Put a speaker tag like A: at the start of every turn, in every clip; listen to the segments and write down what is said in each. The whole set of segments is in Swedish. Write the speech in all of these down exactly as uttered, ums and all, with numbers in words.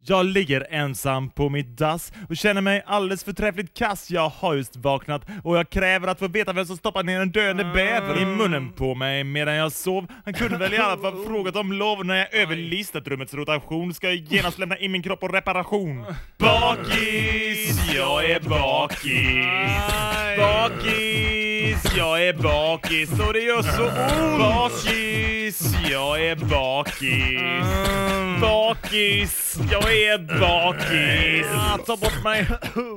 A: Jag ligger ensam på mitt dass och känner mig alldeles förträffligt kass. Jag har just vaknat och jag kräver att få veta vem som stoppar ner en döende bäver i munnen på mig medan jag sov. Han kunde väl i alla fall frågat om lov när jag överlistat rummets rotation. Ska jag genast lämna in min kropp på reparation. Bakis, jag är bakis. Bakis, jag är bakis. Och det gör så ont. Bakis, jag är bakis. Bakis, jag är bakis. Ah, ta bort mig.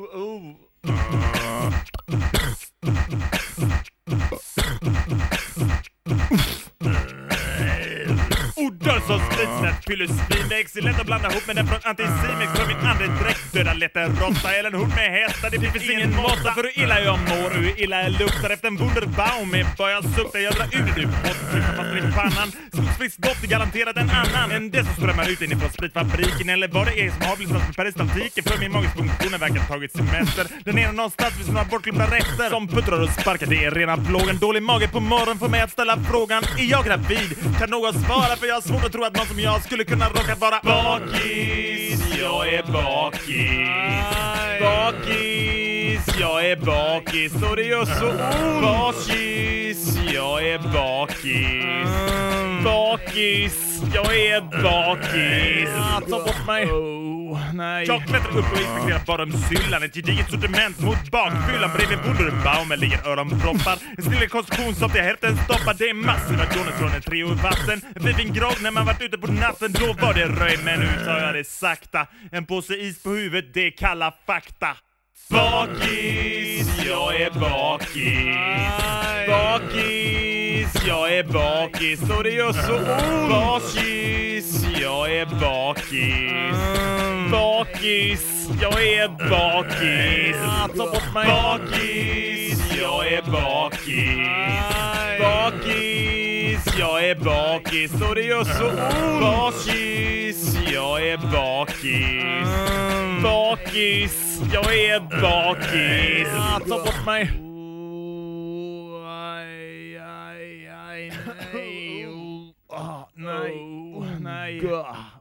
A: Odör som spritsnett, pyllusvin. Det är lätt att blanda ihop med den från Anticimex. För min andedräkt döda lätt en råtta eller en hund med hästar. Det finns ingen måtta för hur illa jag mår, hur illa jag luktar efter en Wunderbaum. Med börjar sukta, jag drar ut det på trycka fast i pannan. Skogsfrisk doft är garanterat en annan än det som strömmar ut inifrån spritfabriken. Eller vad det är som har blivit med peristaltiken. För min magisk funktion verkar tagit semester. Den ena någonstans vid några bortklippta rester. Som puttrar och sparkar, det är rena plågen. Dålig mage på morgonen får mig att ställa frågan: är jag gravid? Kan någon svara? För jag har svårt att tro att någon som jag skulle kunna råka vara bakis. Jag är bakis. Bakis, jag är bakis. Och det gör så ont. Bakis, jag är bakis. Bakis, jag är bakis. Ah, ta bort mig. Oh, nej. Jag klättrar upp och inspekterar badrumshyllan. Ett gediget sortiment mot bakfyllan. Bredvid Wunderbaumen ligger öronproppar. En stilla konstruktion som till hälften stoppar. Det är massiva doner från en trio vatten. En fin grogg när man varit ute på natten. Då var det röj, men nu tar jag det sakta. En påse is på huvudet, det är kalla fakta. Bakis, jag är bakis. Bakis, jag är bakis. Och det gör så ont. Bakis, jag är bakis. Bakis, jag är bakis. Ta bort mig. Bakis, jag är bakis. Bakis, jag är bakis. Och det gör så ont. Bakis, jag är bakis. Bakis, jag är bakis. Ta bort mig. Aj, aj, aj, nej. Oh, nej. Oh, nej.